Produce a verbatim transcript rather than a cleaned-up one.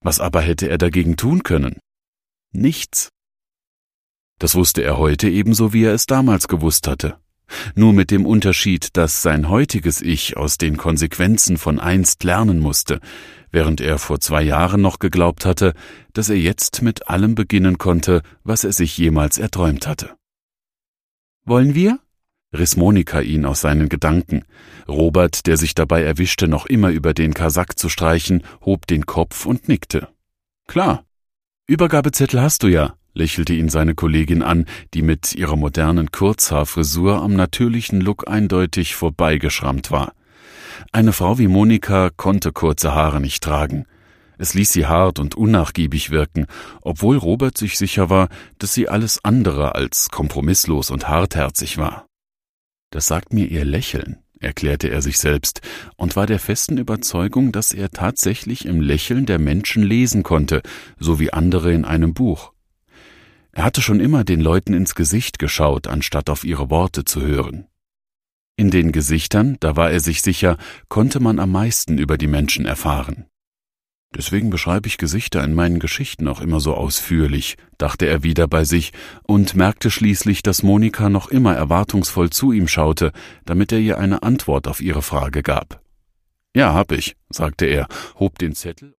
Was aber hätte er dagegen tun können? Nichts. Das wusste er heute ebenso, wie er es damals gewusst hatte. Nur mit dem Unterschied, dass sein heutiges Ich aus den Konsequenzen von einst lernen musste, während er vor zwei Jahren noch geglaubt hatte, dass er jetzt mit allem beginnen konnte, was er sich jemals erträumt hatte. »Wollen wir?« riss Monika ihn aus seinen Gedanken. Robert, der sich dabei erwischte, noch immer über den Kasak zu streichen, hob den Kopf und nickte. »Klar. Übergabezettel hast du ja«, lächelte ihn seine Kollegin an, die mit ihrer modernen Kurzhaarfrisur am natürlichen Look eindeutig vorbeigeschrammt war. Eine Frau wie Monika konnte kurze Haare nicht tragen. Es ließ sie hart und unnachgiebig wirken, obwohl Robert sich sicher war, dass sie alles andere als kompromisslos und hartherzig war. »Das sagt mir ihr Lächeln«, erklärte er sich selbst und war der festen Überzeugung, dass er tatsächlich im Lächeln der Menschen lesen konnte, so wie andere in einem Buch. Er hatte schon immer den Leuten ins Gesicht geschaut, anstatt auf ihre Worte zu hören. In den Gesichtern, da war er sich sicher, konnte man am meisten über die Menschen erfahren. Deswegen beschreibe ich Gesichter in meinen Geschichten auch immer so ausführlich, dachte er wieder bei sich und merkte schließlich, dass Monika noch immer erwartungsvoll zu ihm schaute, damit er ihr eine Antwort auf ihre Frage gab. »Ja, hab ich«, sagte er, hob den Zettel